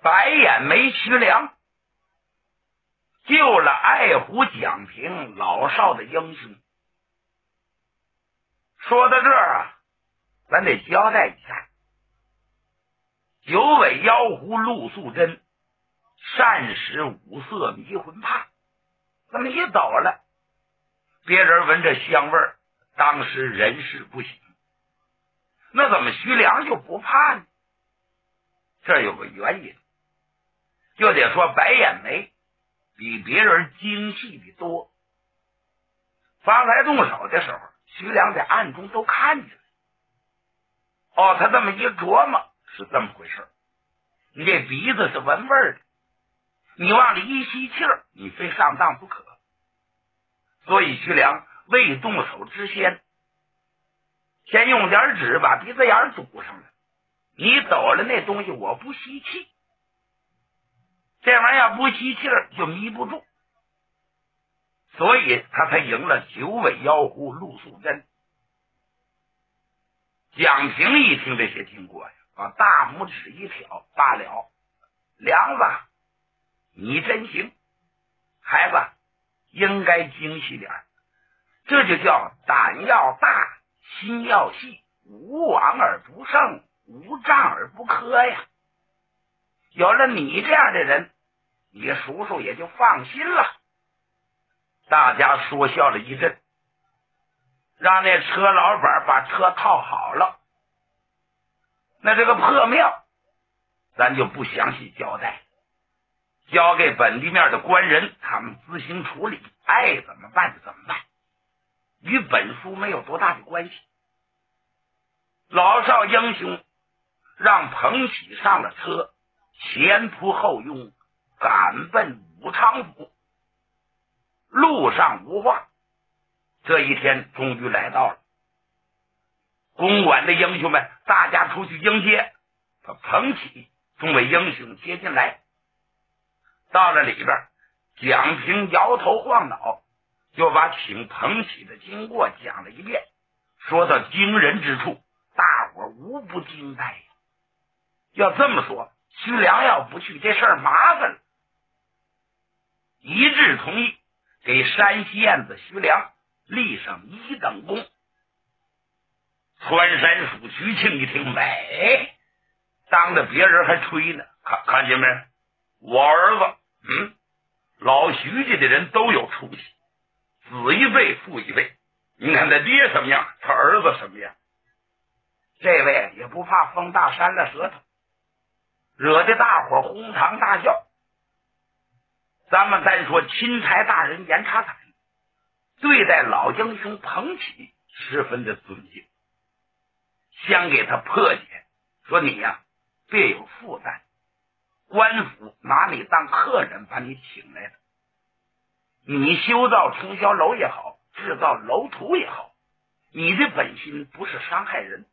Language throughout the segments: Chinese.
白眼眉徐良救了爱虎蒋平老少的英雄。说到这儿啊，咱得交代一下，九尾妖狐陆素贞善使五色迷魂帕，这么一走了，别人闻着香味儿，当时人事不省。那怎么徐良就不怕呢？这有个原因，就得说白眼眉比别人精细的多。方才动手的时候，徐良在暗中都看见了。哦，他这么一琢磨，是这么回事。你这鼻子是闻味儿的，你往里一吸气儿，你非上当不可。所以徐良未动手之先，先用点纸把鼻子眼堵上了。你走了那东西，我不吸气，这玩意儿不吸气儿就迷不住，所以他才赢了九尾妖狐陆素贞。蒋平一听这些经过呀，把大拇指一挑，罢了，梁子你真行，孩子应该精细点，这就叫胆要大，心要细，无往而不胜，无障而不科呀。有了你这样的人，你叔叔也就放心了。大家说笑了一阵，让那车老板把车套好了。那这个破庙咱就不详细交代，交给本地面的官人，他们自行处理，爱怎么办就怎么办，与本书没有多大的关系。老少英雄让彭启上了车，前仆后拥，赶奔武昌府。路上无话，这一天终于来到了。公馆的英雄们大家出去迎接，把彭启众位英雄接进来。到了里边，蒋平摇头晃脑，就把请彭启的经过讲了一遍。说到惊人之处，大伙无不惊呆呀。要这么说，徐良要不去，这事儿麻烦了。一致同意给山西燕子徐良立上一等功。穿山鼠徐庆一听，美，当着别人还吹呢。看见没？我儿子，老徐家的人都有出息，子一辈父一辈。你看他爹什么样，他儿子什么样。这位也不怕风大扇了舌头，惹得大伙哄堂大笑。咱们单说钦差大人严查伞对待老英雄彭启十分的尊敬，先给他破解，说你呀别有负担，官府拿你当客人把你请来的，你修造冲霄楼也好，制造楼图也好，你的本心不是伤害人，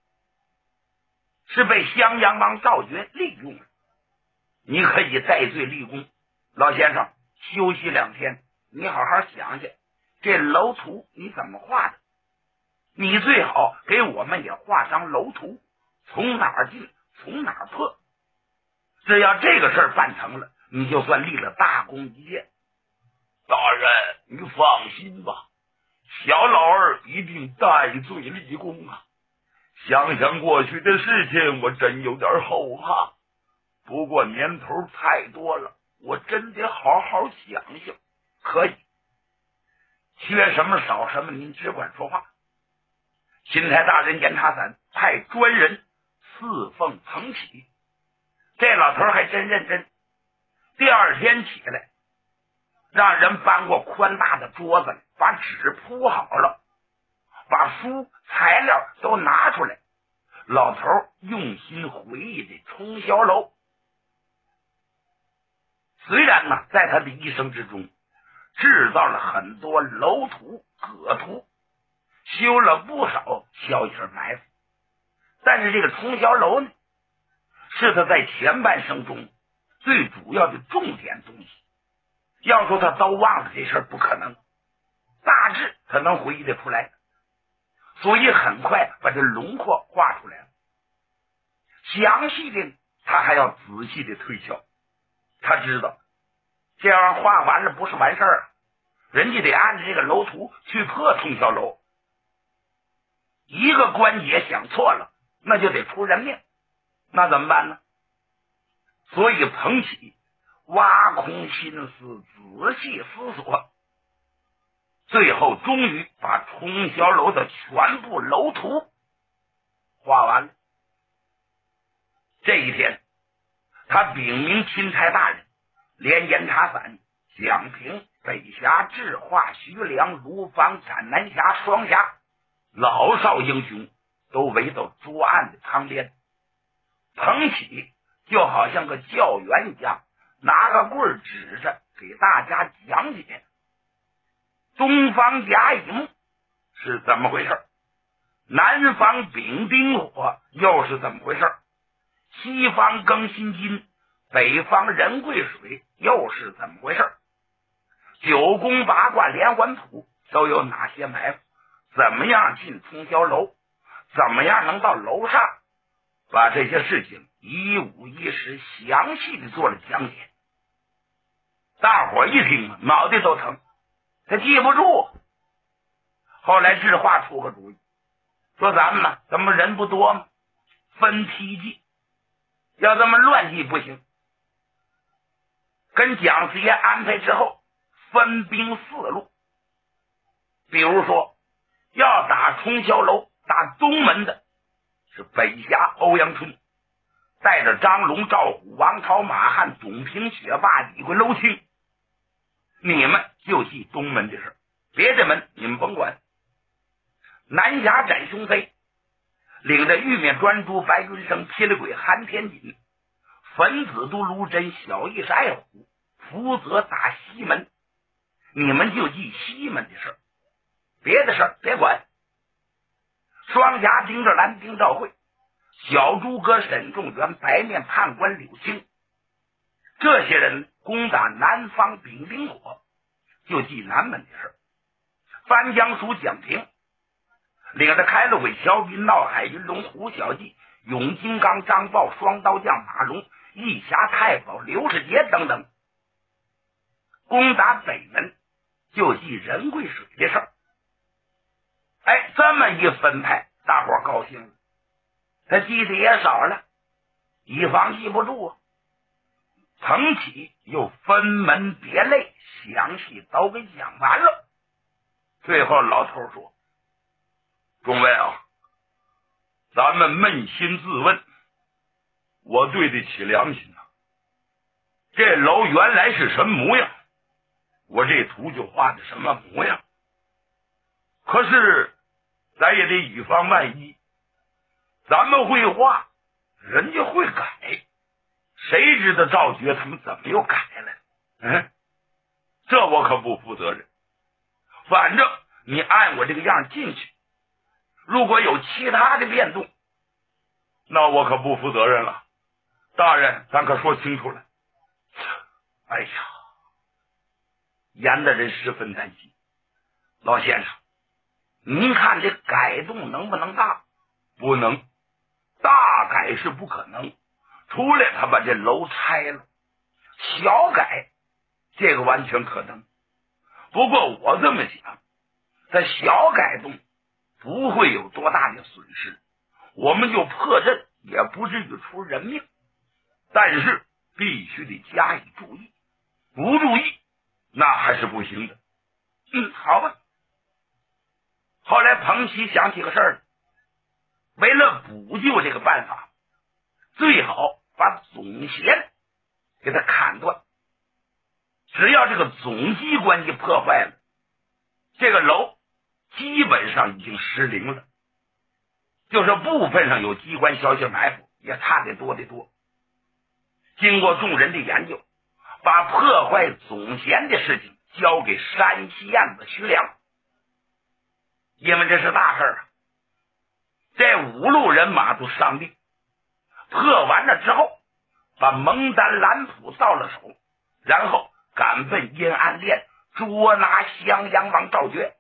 是被襄阳王赵觉利用了，你可以戴罪立功。老先生休息2天，你好好想想这楼图你怎么画的，你最好给我们也画张楼图，从哪儿进从哪儿破。只要这个事儿办成了，你就算立了大功一件。大人你放心吧，小老儿一定戴罪立功啊。想想过去的事情，我真有点后怕，不过年头太多了，我真得好好想想。可以，缺什么少什么您只管说话。钦差大人严查伞派专人侍奉彭启，这老头还真认真。第二天起来，让人搬过宽大的桌子，把纸铺好了，把书材料都拿出来。老头用心回忆这冲霄楼。虽然呢，在他的一生之中制造了很多楼图葛图，修了不少小野埋伏，但是这个冲霄楼呢，是他在前半生中最主要的重点东西。要说他都忘了这事儿不可能，大致他能回忆得出来，所以很快把这轮廓画出来了。详细的他他还要仔细的推敲。他知道这样画完了不是完事儿，人家得按照这个楼图去破通霄楼，一个关节想错了那就得出人命，那怎么办呢？所以彭起挖空心思仔细思索，最后终于把通霄楼的全部楼图画完了。这一天他禀明钦差大人，连延察反、蒋平、北峡、智化、徐良、卢芳、斩南峡、双峡老少英雄都围到桌案的旁边。彭起就好像个教员一样，拿个棍儿指着给大家讲解东方甲乙木是怎么回事，南方丙丁火又是怎么回事，西方庚辛金，北方壬癸水又是怎么回事，九宫八卦连环谱都有哪些埋伏，怎么样进通霄楼，怎么样能到楼上，把这些事情一五一十详细的做了讲解。大伙一听脑袋都疼，他记不住。后来智化出个主意，说咱们呢怎么人不多吗，分批记，要这么乱记不行。跟蒋四爷安排之后，分兵4路。比如说要打通霄楼，打东门的是北峡欧阳春，带着张龙、赵虎、王超、马汉、董平、雪霸、李逵、娄清，你们就记东门的事，别的门你们甭管。南峡斩凶贼，领着玉面专诸、白云生、霹雳鬼、韩天锦，粉子都、卢真、小义是爱虎，福泽打西门，你们就记西门的事，别的事别管。双峡丁着兰、丁兆会，小诸葛沈仲元、白面判官柳青，这些人攻打南方丙丁火，就记南门的事。番江署蒋平领着开了会、萧斌、闹海、云龙、胡小记、永金刚、张豹、双刀将马龙、义侠太保刘世杰等等，攻打北门就记仁贵水的事儿。哎，这么一分派，大伙儿高兴了，他记得也少了，以防记不住啊。彭起又分门别类详细都给讲完了。最后老头说，众位啊，咱们扪心自问，我对得起良心啊，这楼原来是什么模样，我这图就画的什么模样。可是咱也得以防万一，咱们会画，人家会改，谁知道赵觉他们怎么又改了？这我可不负责任。反正你按我这个样进去，如果有其他的变动，那我可不负责任了。大人，咱可说清楚了。哎呀，严大人十分担心。老先生，您看这改动能不能大？不能，大改是不可能，除了他把这楼拆了。小改这个完全可能。不过我这么想，这小改动不会有多大的损失，我们就破阵也不至于出人命，但是必须得加以注意，不注意那还是不行的。好吧。后来彭起想起个事儿，为了补救这个办法，最好把总弦给它砍断，只要这个总机关一破坏了，这个楼基本上已经失灵了，就是部分上有机关消息埋伏，也差得多得多。经过众人的研究，把破坏总弦的事情交给山西燕子徐良，因为这是大事啊。这5路人马都上令，破完了之后把蒙丹蓝谱到了手，然后赶奔阴安殿捉拿襄阳王赵觉。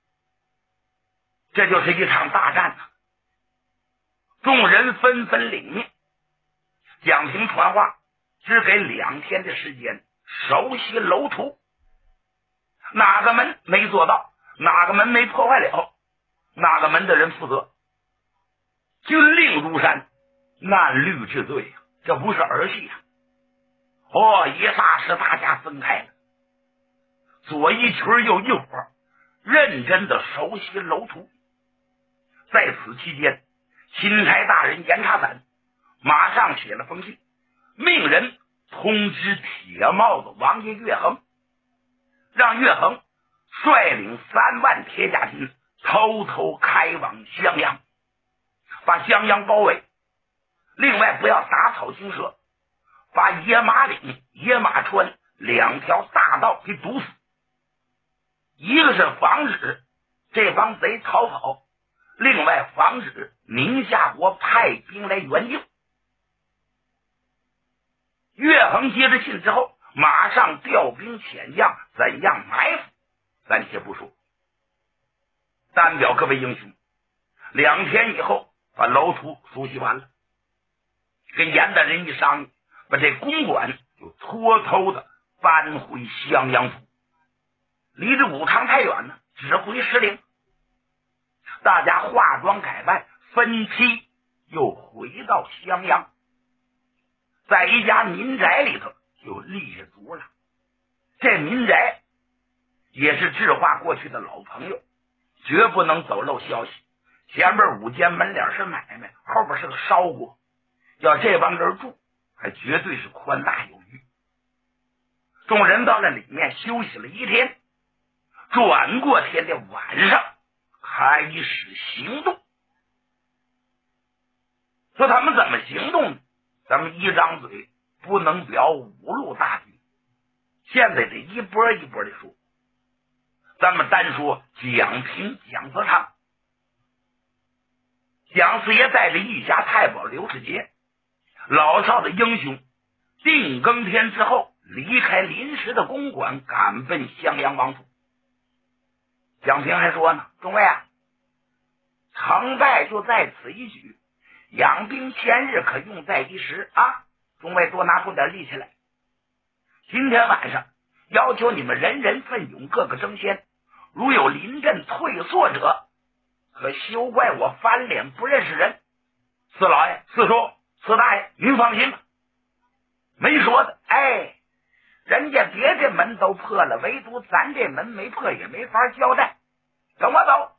这就是一场大战呐。众人纷纷领命， 蒋平传话，只给2天的时间收悉楼图，哪个门没做到，哪个门没破坏了，哪个门的人负责。军令如山，难律治罪，这不是儿戏啊！一霎时大家分开了，左一群右一伙，认真的熟悉楼图。在此期间，钦差大人严查伞马上写了封信，命人通知铁帽子王爷岳衡，让岳衡率领3万铁甲军偷偷开往襄阳，把襄阳包围。另外不要打草惊蛇，把野马岭、野马川2条大道给堵死。一个是防止这帮贼逃跑，另外防止宁夏国派兵来援救。岳衡接着信之后，马上调兵遣将，怎样埋伏暂且不说，单表各位英雄，2天以后把楼图熟悉完了，跟严大人一商议，把这公馆就偷偷的搬回襄阳府，离这武昌太远呢，指挥使令。大家化妆改扮，分批又回到襄阳，在一家民宅里头就立足了。这民宅也是智化过去的老朋友，绝不能走漏消息。前边5间门脸是买卖，后边是个烧锅，要这帮人住还绝对是宽大有余。众人到了里面休息了1天，转过天的晚上开始行动。说他们怎么行动呢？咱们一张嘴不能表5路大局，现在得一波一波的说。咱们单说蒋平、蒋泽昌。蒋四爷带着一家太保刘世杰，老少的英雄，定更天之后离开临时的公馆，赶奔襄阳王府。蒋平还说呢，众位啊，成败就在此一举，养兵千日，可用在一时啊！众位多拿出点力气来。今天晚上要求你们人人奋勇，各个争先，如有临阵退缩者，可休怪我翻脸不认识人。四老爷、四叔、四大爷，您放心吧，没说的。人家别的门都破了，唯独咱这门没破，也没法交代。跟我走。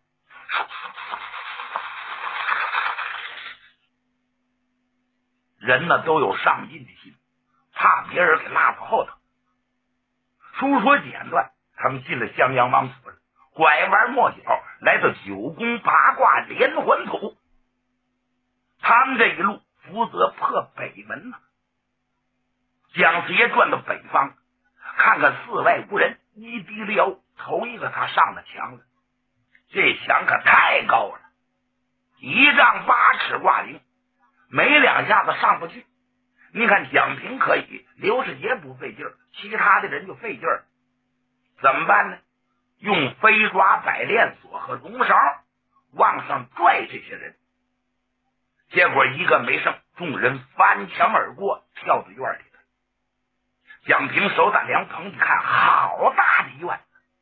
人呢都有上进的心，怕别人给拉到后头。书说简短，他们进了襄阳王府了，拐弯抹角来到9宫八卦连环谱。他们这一路负责破北门呢。蒋四爷转到北方，看看寺外无人，一低了腰，头一个他上了墙了。这墙可太高了，1丈8尺挂顶，没2下子上不去。你看蒋平可以，刘世杰不费劲儿，其他的人就费劲儿。怎么办呢？用飞抓、百链锁和绒勺往上拽这些人。结果一个没剩，众人翻墙而过，跳到院里了。蒋平手打凉棚一看，好大的院，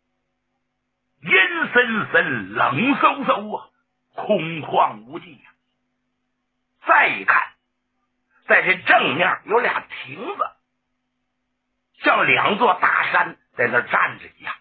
阴森森、冷飕飕啊，空旷无际啊。再一看，在这正面有俩亭子，像2座大山在那站着一样。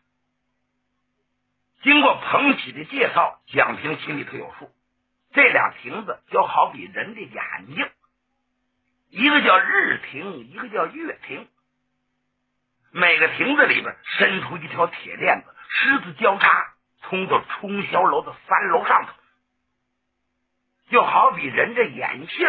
经过彭喜的介绍，蒋平心里头有数，这俩亭子就好比人的眼睛，一个叫日亭，一个叫月亭。每个亭子里边伸出一条铁链子，狮子交叉，通到冲霄楼的3楼上头，就好比人这眼镜。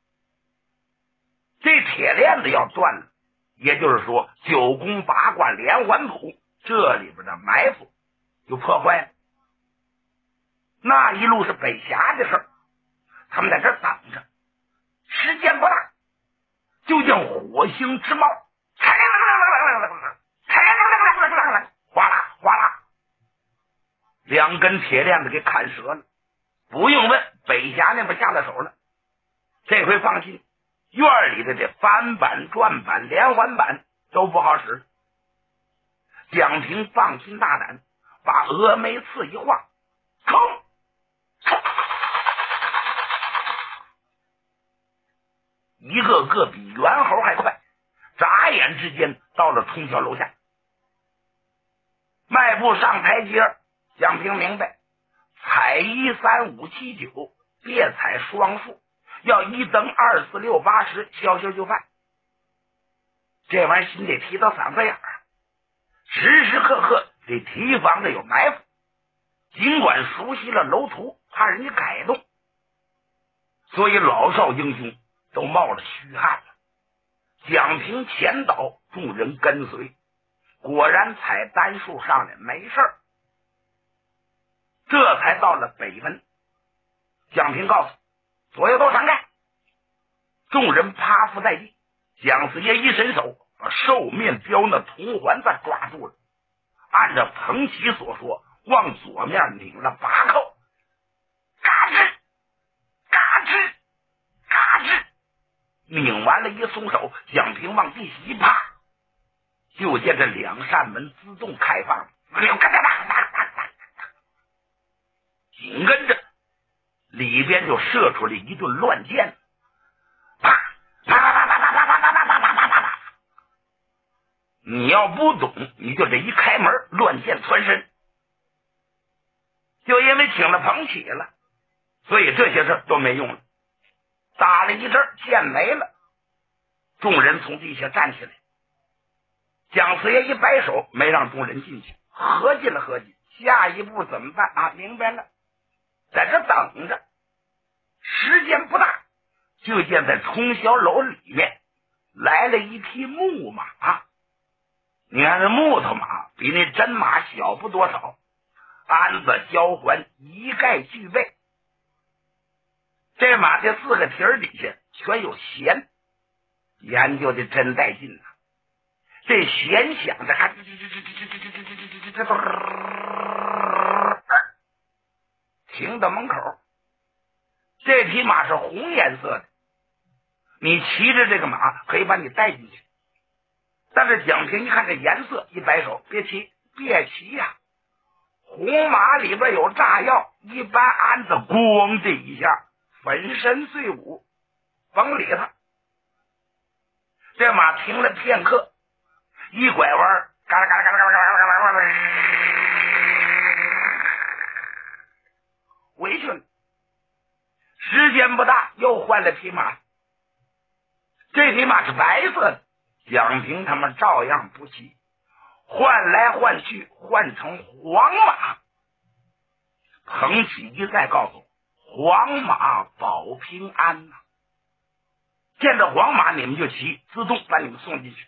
这铁链子要断了，也就是说9宫八卦连环谱这里边的埋伏就破坏了。那一路是北峡的事儿，他们在这等着，时间不大，就像火星之冒，哗啦哗啦，2根铁链子给砍折了。不用问，北峡那边下了手了。这回放心， 院里的这翻板、转板、连环板都不好使。蒋平放心大胆，把峨眉刺一晃，冲！一个个比猿猴还快，眨眼之间到了通宵楼下。迈步上台阶，蒋平明白，踩1、3、5、7、9，别踩双数，要1等2、4、6、8、10，消消就犯。这玩意儿心得提到嗓子眼儿，时时刻刻得提防着有埋伏。尽管熟悉了楼图，怕人家改动，所以老少英雄都冒了虚汗了。蒋平前导，众人跟随，果然踩单数上来没事儿。这才到了北门，蒋平告诉左右都闪开，众人趴伏在地。蒋四爷一伸手，把兽面镖那铜环子抓住了，按照彭琦所说，往左面拧了8扣，嘎吱嘎吱嘎吱，拧完了一松手，蒋平往地一趴，就见这2扇门自动开放，紧跟着里边就射出了一顿乱箭，啪啪啪啪啪啪啪啪啪啪啪啪啪啪！你要不懂，你就这一开门，乱箭穿身。就因为请了彭启了，所以这些事都没用了。打了一阵，箭没了，众人从地下站起来。蒋四爷一摆手，没让众人进去，合计了合计，下一步怎么办啊？明白了，在这等着。时间不大，就见在通宵楼里面来了一匹木马。你看这木头马比那真马小不多少，鞍子交环一概具备。这马这4个蹄儿底下全有弦，研究的真带劲呐！这弦响的还停到门口。这匹马是红颜色的，你骑着这个马可以把你带进去。但是蒋平一看这颜色，一摆手，别骑别骑呀！红马里边有炸药，一般鞍子咣这一下粉身碎骨，甭理他。这马停了片刻，一拐弯，嘎啦嘎啦嘎啦嘎啦嘎啦嘎啦，回去了。时间不大，又换了匹马。这匹马是白色的，蒋平他们照样不骑，换来换去，换成黄马。彭启一再告诉黄马保平安呐，见着黄马你们就骑，自动把你们送进去。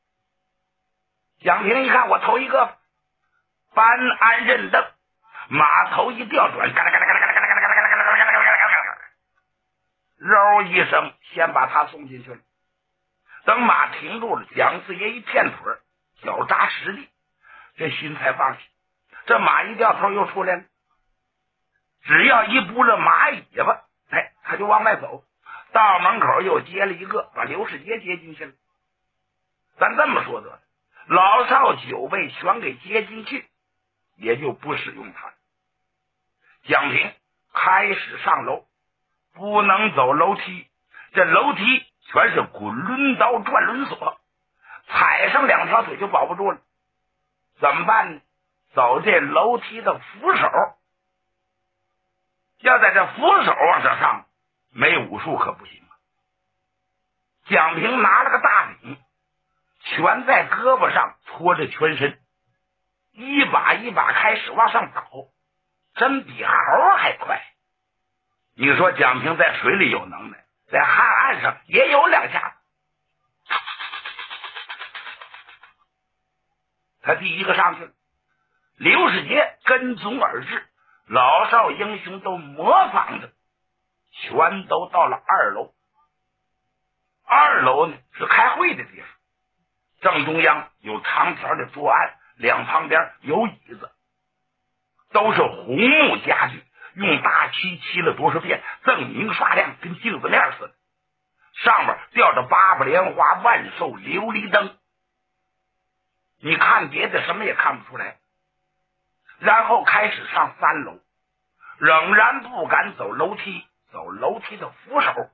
蒋平一看，我头一个，搬鞍认凳，马头一调转，嘎啦嘎啦嘎啦嘎啦嘎啦嘎啦嘎啦嘎啦嘎啦嘎啦嘎啦，揉一声，先把他送进去了。等马停住了，蒋四爷一片腿，脚扎实地，这心才放弃。这马一掉头又出来了，只要一拨了马尾巴，他就往外走。到门口又接了一个，把刘世杰接进去了。咱这么说得了，老少9位全给接进去，也就不使用他了。蒋平开始上楼，不能走楼梯，这楼梯全是滚轮刀转轮锁，踩上2条腿就保不住了。怎么办呢？走这楼梯的扶手，要在这扶手往上上，没武术可不行啊。蒋平拿了个大饼，全在胳膊上拖着全身，一把一把开始往上倒，真比猴还快。你说蒋平在水里有能耐，在旱岸上也有2下子。他第一个上去了，刘世杰跟踪而至，老少英雄都模仿着，全都到了2楼。2楼呢是开会的地方，正中央有长条的桌案，2旁边有椅子，都是红木家具，用大漆漆了多少遍，锃明刷亮，跟镜子面似的。 上面吊着八不莲花、万寿琉璃灯，你看别的什么也看不出来。然后开始上3楼，仍然不敢走楼梯，走楼梯的扶手，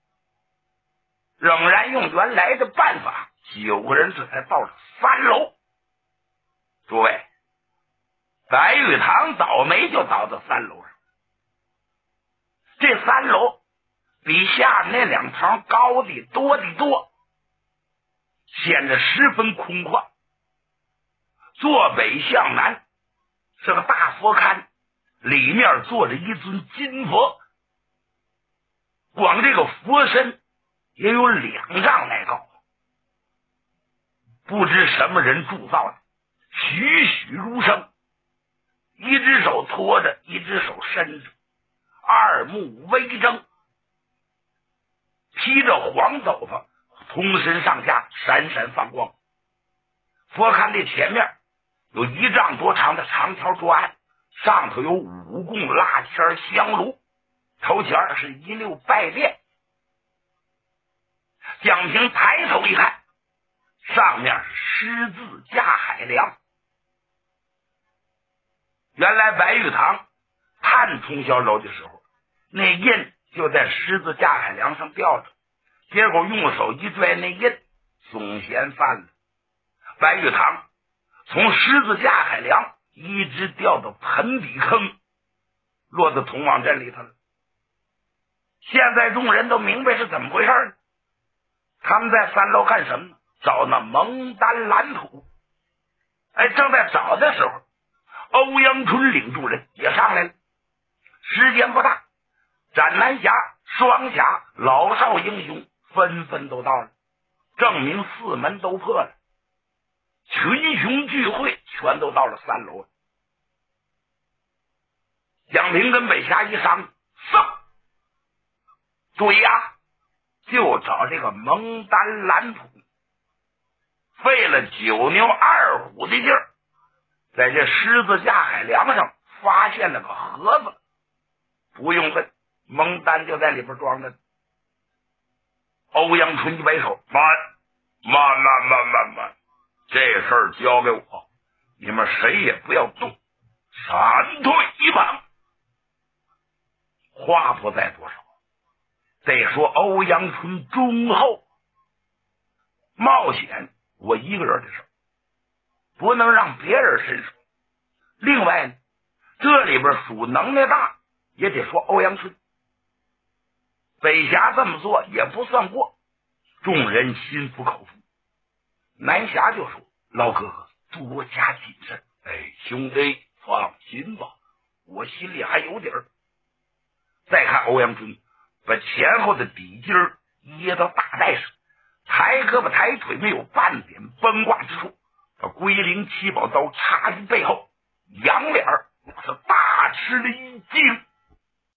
仍然用原来的办法，9个人这才到了3楼。诸位，白玉堂倒霉就倒到3楼上，这3楼比下面那2层高的多的多，显得十分空旷。坐北向南是个大佛龛，里面坐着一尊金佛，光这个佛身也有2丈来高，不知什么人铸造的，栩栩如生，一只手托着，一只手伸着，二目微睁，披着黄斗篷，通身上下闪闪放光。佛龛的前面有1丈多长的长条桌案，上头有5供蜡签香炉，头前是一溜拜殿。蒋平抬头一看，上面是狮字架海梁。原来白玉堂看通霄楼的时候，那印就在狮子架海梁上吊着，结果用手一拽，那印总嫌犯了。白玉堂从狮子架海梁一直掉到盆底坑，落到通往镇里头了。现在众人都明白是怎么回事了。他们在3楼干什么呢？找那蒙丹蓝土。正在找的时候，欧阳春领众人也上来了。时间不大，斩南侠、双侠、老少英雄纷纷都到了，证明4门都破了，群雄聚会，全都到了3楼了。蒋平跟北侠一商，注意啊，就找这个蒙丹蓝土，费了9牛2虎的劲儿，在这狮子架海梁上发现了个盒子，不用问，蒙丹就在里边装着。欧阳春一摆手，慢，这事儿交给我，你们谁也不要动，闪退一旁。话不在多少，得说欧阳春忠厚，冒险我一个人的事，不能让别人伸手。另外呢，这里边属能耐大，也得说欧阳春。北侠这么做也不算过，众人心服口服。南侠就说：“老哥哥，多加谨慎。”兄弟放心吧，我心里还有底儿。再看欧阳春把前后的底襟掖到大带上，抬胳膊抬腿，没有半点崩挂之处，把龟灵七宝刀插进背后，仰脸是大吃了一惊。